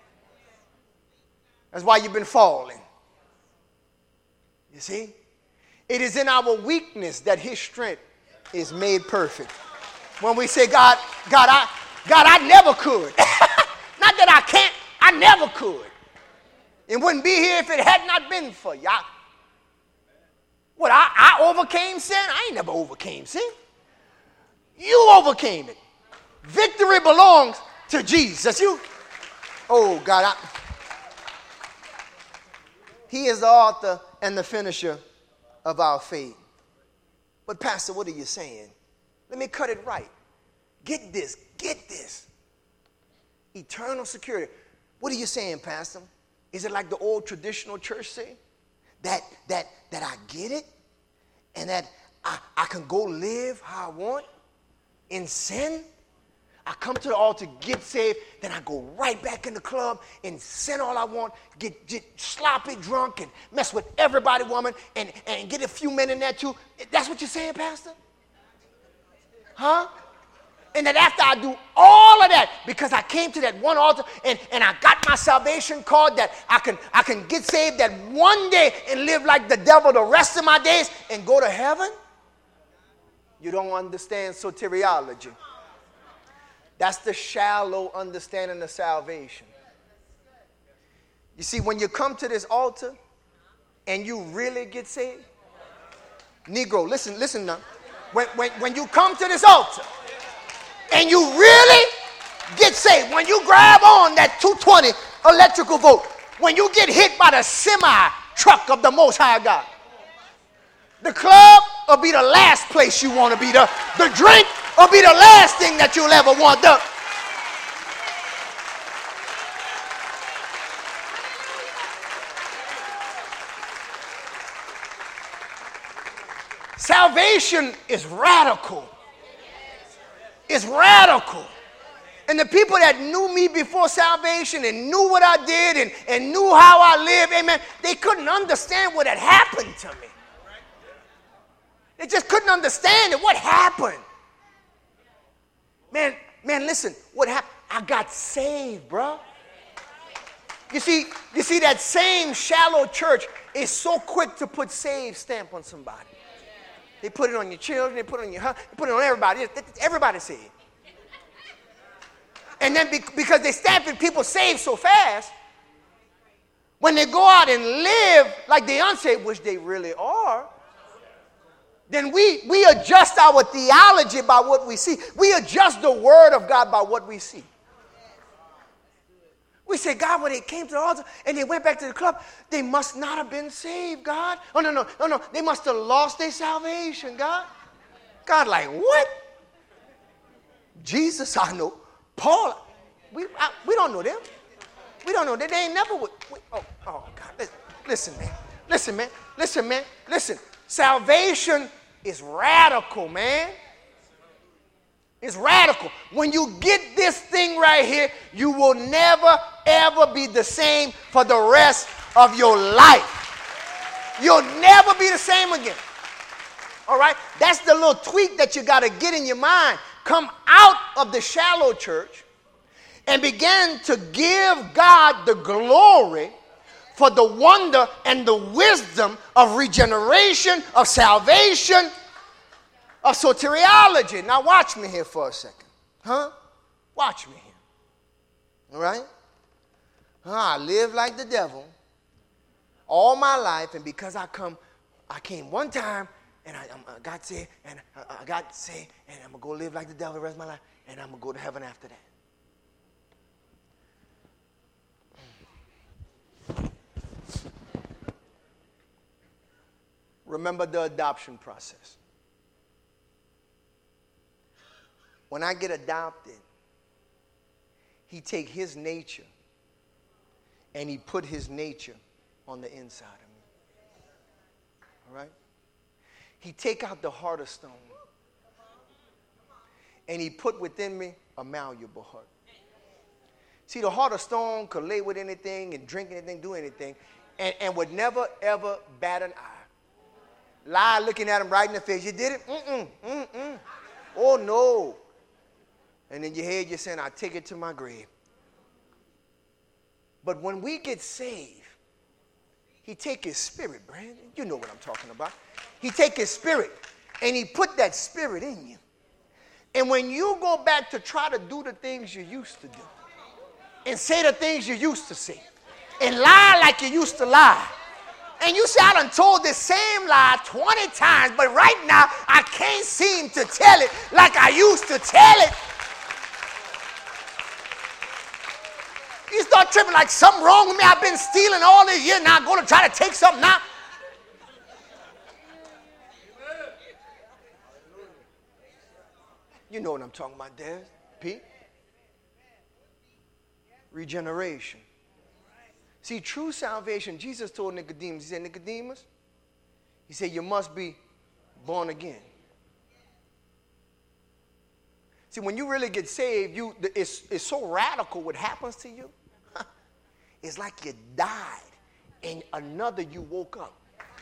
Speaker 1: That's why you've been falling. You see? It is in our weakness that his strength is made perfect. When we say, God, God, I, God, I never could. Not that I can't, I never could. It wouldn't be here if it had not been for you. I, what, I, I overcame sin? I ain't never overcame sin. You overcame it. Victory belongs to Jesus. You, oh, God, I, he is the author and the finisher of our faith. But, Pastor, what are you saying? Let me cut it right. Get this. Get this. Eternal security. What are you saying, Pastor? Is it like the old traditional church say? That, that, that I get it? And that I, I can go live how I want in sin? I come to the altar, get saved, then I go right back in the club and sin all I want, get, get sloppy drunk and mess with everybody, woman, and, and get a few men in there too. That's what you're saying, Pastor? Huh? And that after I do all of that, because I came to that one altar and, and I got my salvation card, that I can, I can get saved that one day and live like the devil the rest of my days and go to heaven? You don't understand soteriology. That's the shallow understanding of salvation. You see, when you come to this altar and you really get saved, Negro, listen, listen now. When, when, when you come to this altar and you really get saved, when you grab on that two twenty electrical vote, when you get hit by the semi truck of the Most High God. The club will be the last place you want to be. The, the drink will be the last thing that you'll ever want. The, salvation is radical. It's radical. And the people that knew me before salvation and knew what I did and, and knew how I lived, amen, they couldn't understand what had happened to me. They just couldn't understand it. What happened? Man, man, listen, what happened? I got saved, bro. You see, you see that same shallow church is so quick to put saved stamp on somebody. They put it on your children, they put it on your husband, they put it on everybody. Everybody saved. And then because they stamping people saved so fast, when they go out and live like the unsaved, which they really are, then we, we adjust our theology by what we see. We adjust the word of God by what we see. We say, God, when they came to the altar and they went back to the club, they must not have been saved, God. Oh, no, no, no, no. They must have lost their salvation, God. God, like, what? Jesus, I know. Paul, we, I, we don't know them. We don't know them. They ain't never would. We, oh, oh, God. Listen, man. Listen, man. Listen, man. Listen. Salvation is radical, man. It's radical. When you get this thing right here, you will never, ever be the same for the rest of your life. You'll never be the same again. All right? That's the little tweak that you got to get in your mind. Come out of the shallow church and begin to give God the glory for the wonder and the wisdom of regeneration, of salvation, of soteriology. Now watch me here for a second. Huh? Watch me here. All right? Huh, I live like the devil all my life, and because I come, I came one time, and I, I got saved, and I, I got saved, and I'm going to go live like the devil the rest of my life, and I'm going to go to heaven after that. Remember the adoption process. When I get adopted, he take his nature and he put his nature on the inside of me. All right? He take out the heart of stone and he put within me a malleable heart. See, the heart of stone could lay with anything and drink anything, do anything, and, and would never, ever bat an eye. Lie looking at him right in the face. You did it? Mm-mm, mm-mm. Oh, no. And in your head, you're saying, I'll take it to my grave. But when we get saved, he take his spirit, Brandon. You know what I'm talking about. He take his spirit, and he put that spirit in you. And when you go back to try to do the things you used to do, and say the things you used to say, and lie like you used to lie, and you say, I done told this same lie twenty times, but right now I can't seem to tell it like I used to tell it. You start tripping like something wrong with me. I've been stealing all these years. Now I'm going to try to take something out. You know what I'm talking about, Des, Pete. Regeneration. See, true salvation, Jesus told Nicodemus, he said, Nicodemus, he said, you must be born again. See, when you really get saved, you it's, it's so radical what happens to you. It's like you died and another you woke up.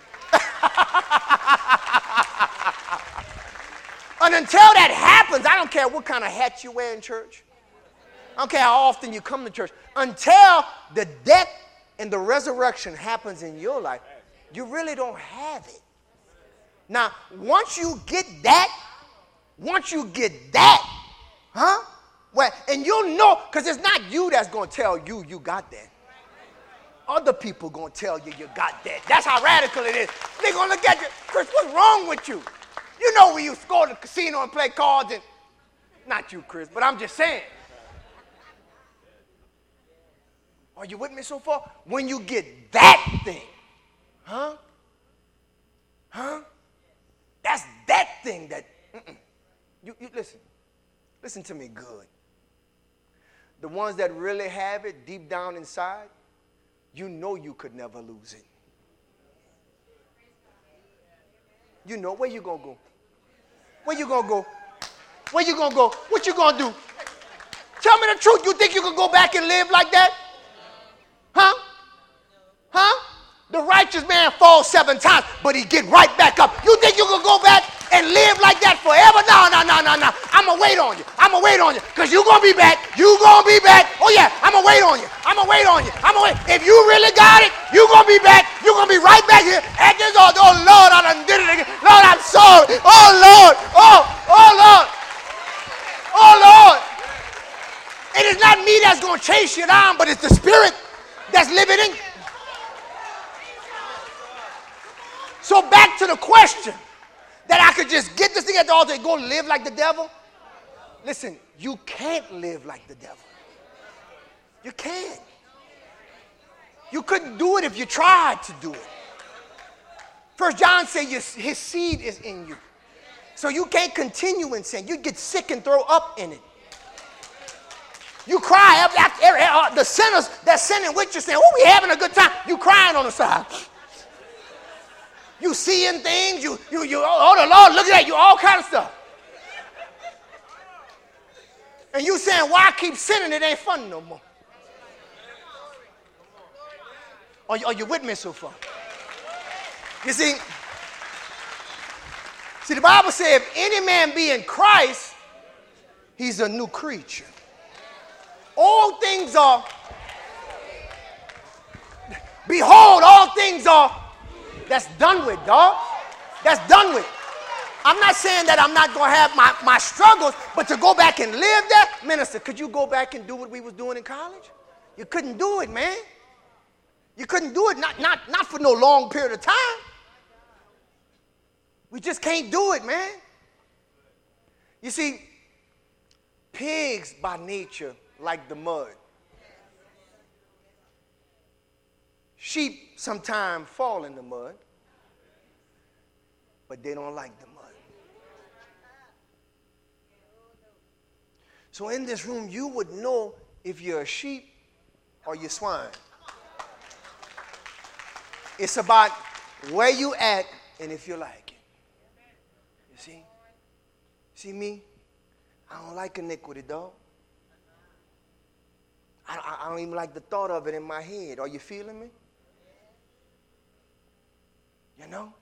Speaker 1: And until that happens, I don't care what kind of hat you wear in church. I don't care how often you come to church. Until the death and the resurrection happens in your life, you really don't have it. Now, once you get that, once you get that, huh? Well, and you'll know, because it's not you that's going to tell you you got that. Other people going to tell you you got that. That's how radical it is. They're going to look at you, Chris, what's wrong with you? You know when you go to the casino and play cards and, not you, Chris, but I'm just saying. Are you with me so far? When you get that thing, huh? Huh? That's that thing that, mm-mm. You, you listen. Listen to me good. The ones that really have it deep down inside, you know you could never lose it. You know where you gonna go. Where you gonna go? Where you gonna go? What you gonna do? Tell me the truth. You think you can go back and live like that? Huh? Huh? The righteous man falls seven times, but he get right back up. You think you can go back and live like that forever? No, no, no, no, no. I'm going to wait on you. I'm going to wait on you because you're going to be back. You're going to be back. Oh, yeah, I'm going to wait on you. I'm going to wait on you. I'm going to wait. If you really got it, you're going to be back. You're going to be right back here. And this, oh, oh, Lord, I done did it again. Lord, I'm sorry. Oh, Lord. Oh, oh, Lord. Oh, Lord. It is not me that's going to chase you down, but it's the Spirit that's living in you. So back to the question that I could just get this thing at the altar and go live like the devil. Listen, you can't live like the devil. You can't. You couldn't do it if you tried to do it. First John says his seed is in you. So you can't continue in sin. You get sick and throw up in it. You cry up after every, uh, the sinners that's sinning with you saying, oh, we having a good time. You crying on the side. You seeing things, you, you, you, oh, the Lord, look at that, you all kind of stuff. And you saying, why I keep sinning? It ain't fun no more. Are you, are you with me so far? You see, see, the Bible says, if any man be in Christ, he's a new creature. All things are, behold, all things are, that's done with, dog. That's done with. I'm not saying that I'm not going to have my, my struggles, but to go back and live that, minister, could you go back and do what we was doing in college? You couldn't do it, man. You couldn't do it, not, not, not for no long period of time. We just can't do it, man. You see, pigs by nature like the mud. Sheep sometimes fall in the mud, but they don't like the mud. So in this room, you would know if you're a sheep or you're swine. It's about where you at and if you like it. You see? See me? I don't like iniquity, dog. I, I, I don't even like the thought of it in my head. Are you feeling me? You know?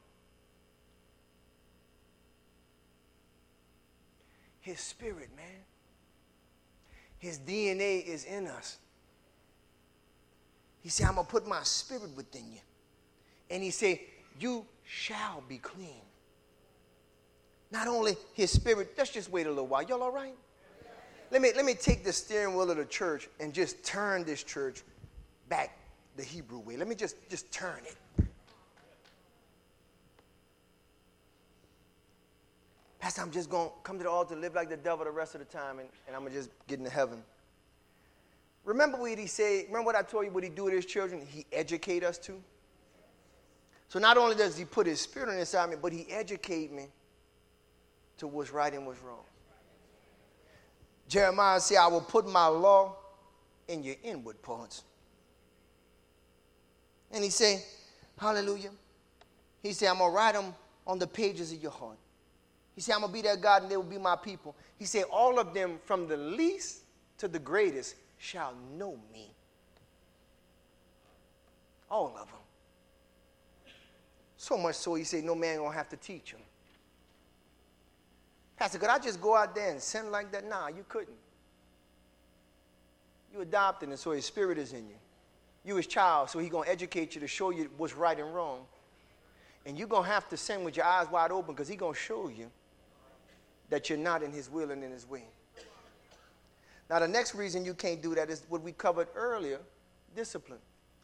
Speaker 1: His spirit, man. His D N A is in us. He said, I'm going to put my spirit within you. And he said, you shall be clean. Not only his spirit, let's just wait a little while. Y'all all right? Let me, let me take the steering wheel of the church and just turn this church back the Hebrew way. Let me just, just turn it. Pastor, I'm just going to come to the altar, live like the devil the rest of the time, and, and I'm going to just get into heaven. Remember what he said? Remember what I told you what he do with his children? He educate us too. So not only does he put his spirit on inside me, but he educate me to what's right and what's wrong. Jeremiah said, I will put my law in your inward parts. And he said, hallelujah. He said, I'm going to write them on the pages of your heart. He said, I'm going to be their God and they will be my people. He said, all of them from the least to the greatest shall know me. All of them. So much so he said, no man going to have to teach them. Pastor, could I just go out there and sin like that? Nah, you couldn't. You adopted him, so his spirit is in you. You his child, so he's going to educate you to show you what's right and wrong. And you're going to have to sin with your eyes wide open because he's going to show you that you're not in his will and in his way. Now, the next reason you can't do that is what we covered earlier, discipline.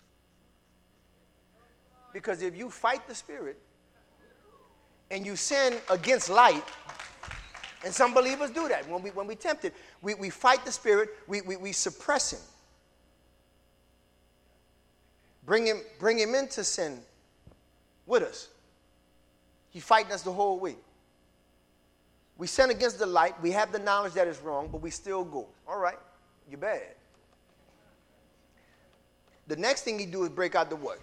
Speaker 1: Because if you fight the spirit and you sin against light, and some believers do that. When we when we tempted, we, we fight the spirit, we, we, we suppress him. Bring him, bring him into sin with us. He's fighting us the whole way. We sin against the light. We have the knowledge that is wrong, but we still go. All right, you're bad. The next thing he do is break out the what?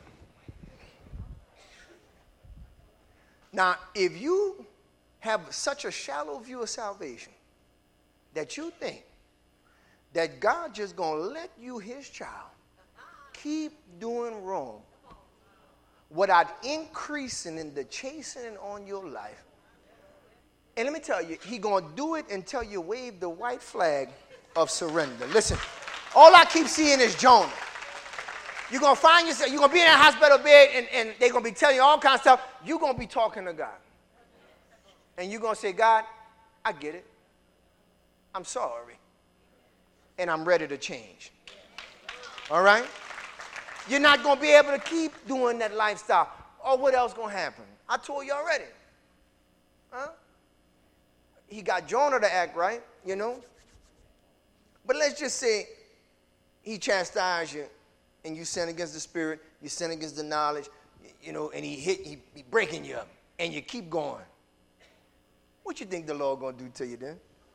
Speaker 1: Now, if you have such a shallow view of salvation that you think that God just going to let you, his child, keep doing wrong without increasing in the chastening on your life. And let me tell you, he going to do it until you wave the white flag of surrender. Listen, all I keep seeing is Jonah. You're going to find yourself, you're going to be in a hospital bed, and, and they're going to be telling you all kinds of stuff. You're going to be talking to God. And you're going to say, God, I get it. I'm sorry. And I'm ready to change. All right? You're not going to be able to keep doing that lifestyle. Oh, what else going to happen? I told you already. Huh? He got Jonah to act right, you know. But let's just say he chastised you and you sin against the spirit, you sin against the knowledge, you know, and he hit, he, he breaking you up, and you keep going. What you think the Lord going to do to you then?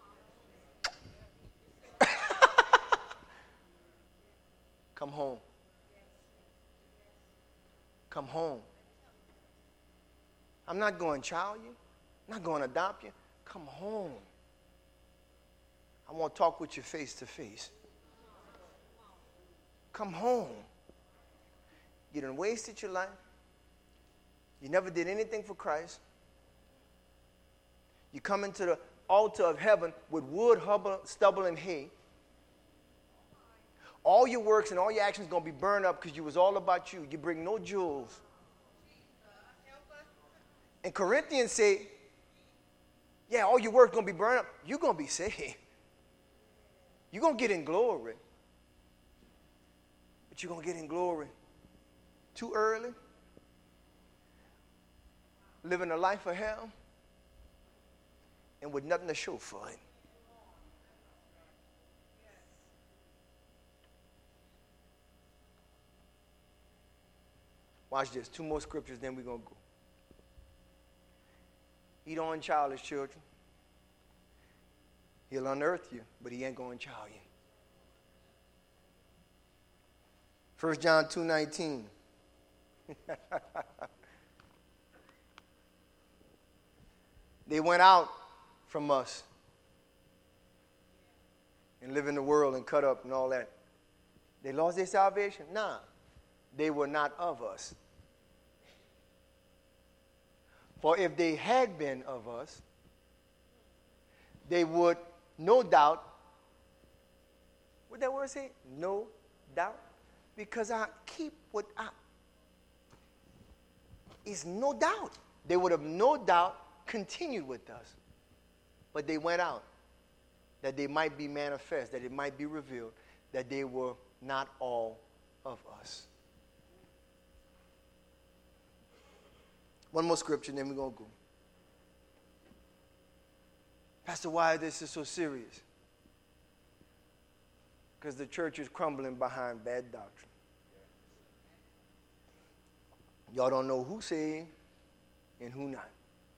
Speaker 1: Come home. Come home. I'm not going to child you. I'm not going to adopt you. Come home. I want to talk with you face to face. Come home. You done wasted your life. You never did anything for Christ. You come into the altar of heaven with wood, hubble, stubble, and hay. All your works and all your actions going to be burned up because you was all about you. You bring no jewels. And Corinthians say, yeah, all your work going to be burned up. You're going to be saved. You're going to get in glory. But you're going to get in glory too early, living a life of hell, and with nothing to show for it. Watch this. Two more scriptures, then we're going to go. He don't child his children. He'll unearth you, but he ain't going to child you. First John two nineteen. They went out from us and live in the world and cut up and all that. They lost their salvation? Nah. They were not of us. For if they had been of us, they would no doubt, what that word say? No doubt. Because I keep what I, it's no doubt. They would have no doubt continued with us. But they went out, that they might be manifest, that it might be revealed, that they were not all of us. One more scripture, then we're going to go. Pastor, why this is so serious? Because the church is crumbling behind bad doctrine. Y'all don't know who saved and who not.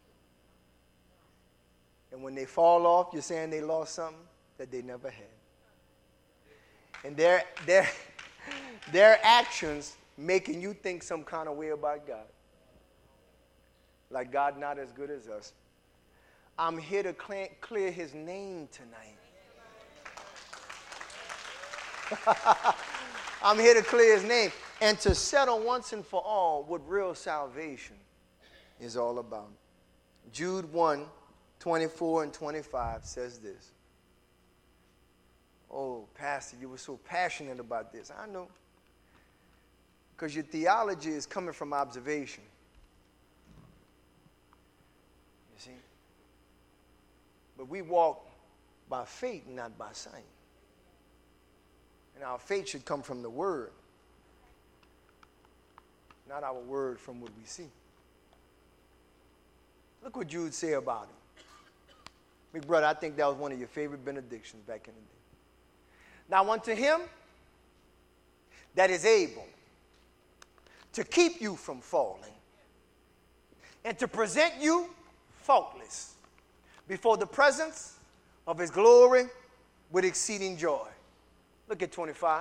Speaker 1: And when they fall off, you're saying they lost something that they never had. And their, their, their actions making you think some kind of way about God. Like God not as good as us. I'm here to clear, clear his name tonight. I'm here to clear his name and to settle once and for all what real salvation is all about. Jude one, twenty-four and twenty-five says this. Oh, Pastor, you were so passionate about this. I know. Because your theology is coming from observation. You see? But we walk by faith, not by sight. And our faith should come from the word, not our word from what we see. Look what Jude say about it. Big brother, I think that was one of your favorite benedictions back in the day. Now unto him that is able to keep you from falling, and to present you faultless before the presence of his glory with exceeding joy. Look at twenty-five.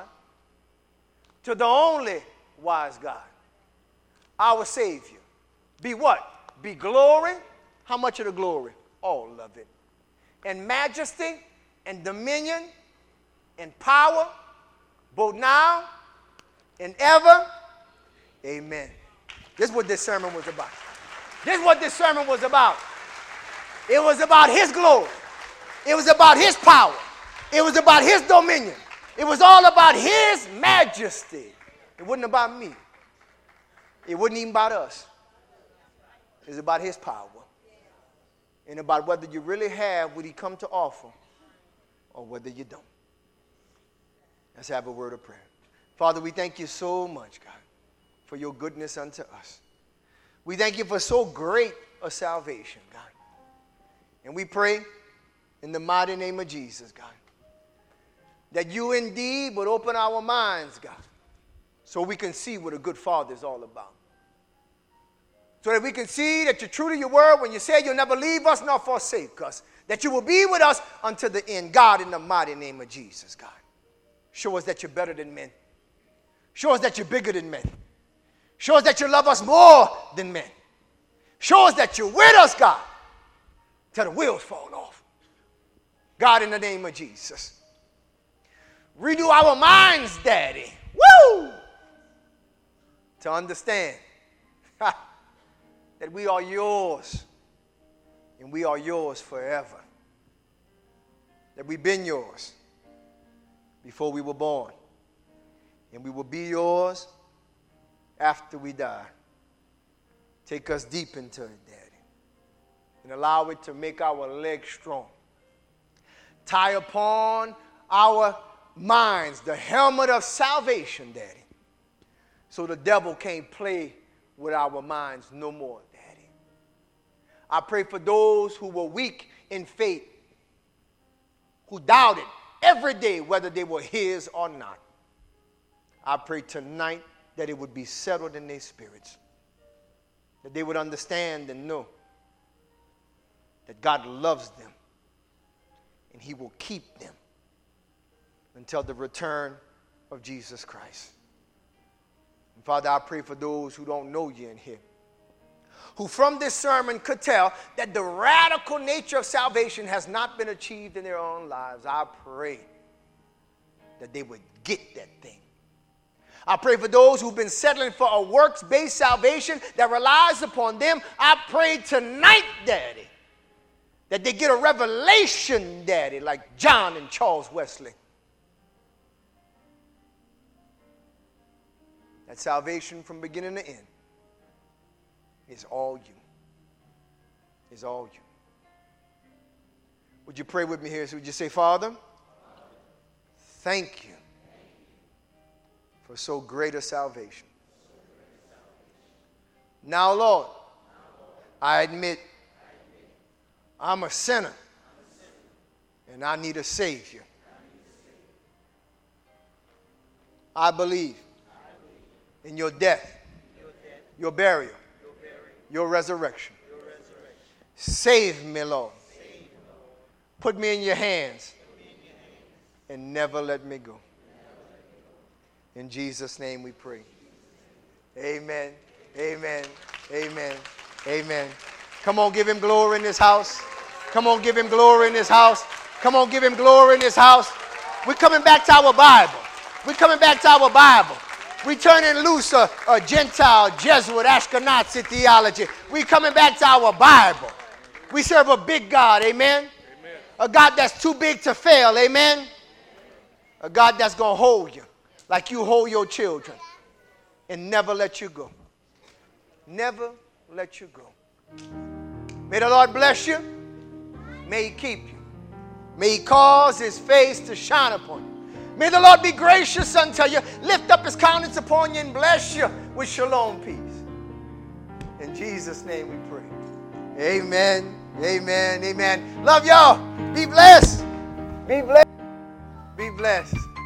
Speaker 1: To the only wise God, our Savior, be what? Be glory. How much of the glory? All of it. And majesty and dominion and power, both now and ever. Amen. This is what this sermon was about. This is what this sermon was about. It was about his glory. It was about his power. It was about his dominion. It was all about his majesty. It wasn't about me. It wasn't even about us. It was about his power. And about whether you really have what he come to offer or whether you don't. Let's have a word of prayer. Father, we thank you so much, God, for your goodness unto us. We thank you for so great a salvation, God. And we pray in the mighty name of Jesus, God, that you indeed would open our minds, God, so we can see what a good father is all about. So that we can see that you're true to your word when you say you'll never leave us nor forsake us, that you will be with us until the end. God, in the mighty name of Jesus, God, show us that you're better than men. Show us that you're bigger than men. Show us that you love us more than men. Show us that you're with us, God, till the wheels fall off. God, in the name of Jesus, renew our minds, Daddy, woo, to understand that we are yours and we are yours forever. That we've been yours before we were born, and we will be yours after we die. Take us deep into it, Daddy, and allow it to make our legs strong. Tie upon our minds the helmet of salvation, Daddy, so the devil can't play with our minds no more, Daddy. I pray for those who were weak in faith, who doubted every day whether they were his or not. I pray tonight that it would be settled in their spirits, that they would understand and know that God loves them and he will keep them until the return of Jesus Christ. And Father, I pray for those who don't know you in here, who from this sermon could tell that the radical nature of salvation has not been achieved in their own lives. I pray that they would get that thing. I pray for those who've been settling for a works-based salvation that relies upon them. I pray tonight, Daddy, that they get a revelation, Daddy, like John and Charles Wesley. That salvation from beginning to end is all you. Is all you. Would you pray with me here? So would you say, Father, thank you for so great a salvation. Now, Lord, I admit I'm a sinner and I need a Savior. I believe in your death, your burial, your resurrection. Save me, Lord. Put me in your hands and never let me go. In Jesus' name we pray. Amen. Amen. Amen. Amen. Come on, give him glory in this house. Come on, give him glory in this house. Come on, give him glory in this house. We're coming back to our Bible. We're coming back to our Bible. We're turning loose a, a Gentile, Jesuit, Ashkenazi theology. We're coming back to our Bible. We serve a big God. Amen. Amen. A God that's too big to fail. Amen. A God that's going to hold you like you hold your children and never let you go. Never let you go. May the Lord bless you. May he keep you. May he cause his face to shine upon you. May the Lord be gracious unto you, lift up his countenance upon you, and bless you with shalom peace. In Jesus' name we pray. Amen. Amen. Amen. Love y'all. Be blessed. Be blessed. Be blessed.